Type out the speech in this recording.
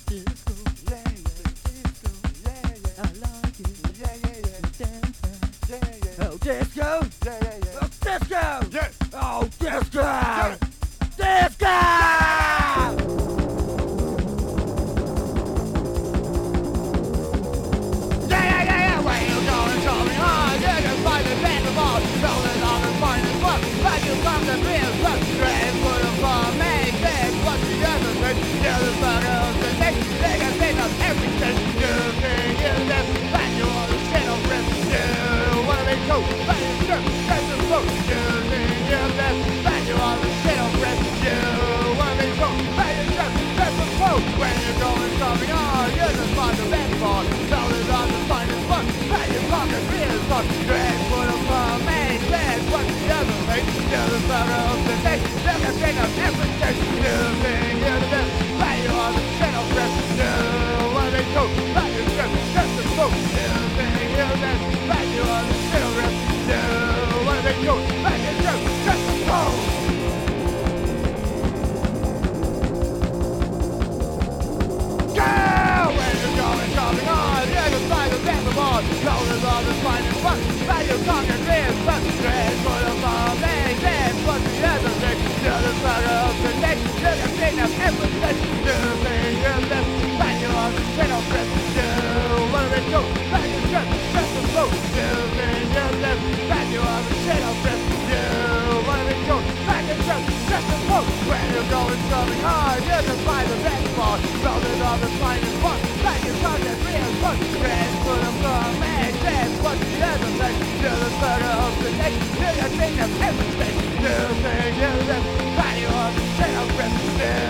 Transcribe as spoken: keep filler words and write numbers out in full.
disco, yeah, disco, yeah, yeah, I like it, yeah, yeah, yeah, dance, yeah, yeah, oh disco, yeah, yeah, yeah, oh disco, yeah, oh disco, yeah. Disco. Yeah. Yeah, yeah, yeah, where you going, coming hard? You can find the band of all, rolling on the finest one. Like you come to be a club, straight for the fun, make this what the other thing. You're the fucker of the day, they can think of everything. You think you live, and you want to shit on rip. You wanna be cool, but you sure, that's the fool. You think you live, and you want to shit on rip. You wanna be cool, but you sure, that's the fool. When you're going coming on, you just find the best part. Rolling on the finest fun, and your pocket real fun. Dress for the fun, make this what the other thing. You're the fucker of the day, they can think of everything. You think you live, and you want to shit on rip. You wanna be cool, but you sure, that's the fool. You think you live, and you want to shit on rip. You wanna be cool, but you sure, that's the fool. Coming on, you can find the best of all. Rollers on the finest fun, and you can't get rid of dress for the fun, make this what the other thing. You're the fucker of the day, you can think of everything. You think you live, and you want to shit on rip. You wanna be cool, but you sure, just the fool. You think you live, and you want to shit on rip. You wanna be cool, but you sure, just the fool. When you're going something hard, you can find the best part. Rollers on the finest fun, and you can't get real fun. Dress for the fun, make this what the other thing. You're the fucker of the day, you can think of everything. You think you live, and you want to shit on rip.